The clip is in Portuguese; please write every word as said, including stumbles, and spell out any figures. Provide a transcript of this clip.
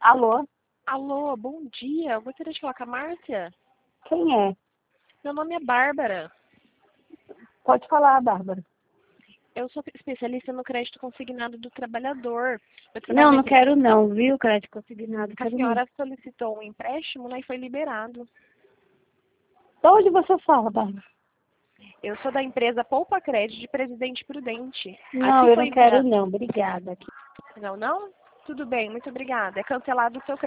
Alô? Alô, bom dia. Eu gostaria de falar com a Márcia. Quem é? Meu nome é Bárbara. Pode falar, Bárbara. Eu sou especialista no crédito consignado do trabalhador. Eu trabalho Não, na não empresa. quero não, viu? Crédito consignado, A quero não. senhora solicitou um empréstimo, né, e foi liberado. De onde você fala, Bárbara? Eu sou da empresa Poupa Crédito de Presidente Prudente. Não, Aqui eu foi não quero enviado. não, obrigada. Não, não? Tudo bem, muito obrigada. É cancelado o seu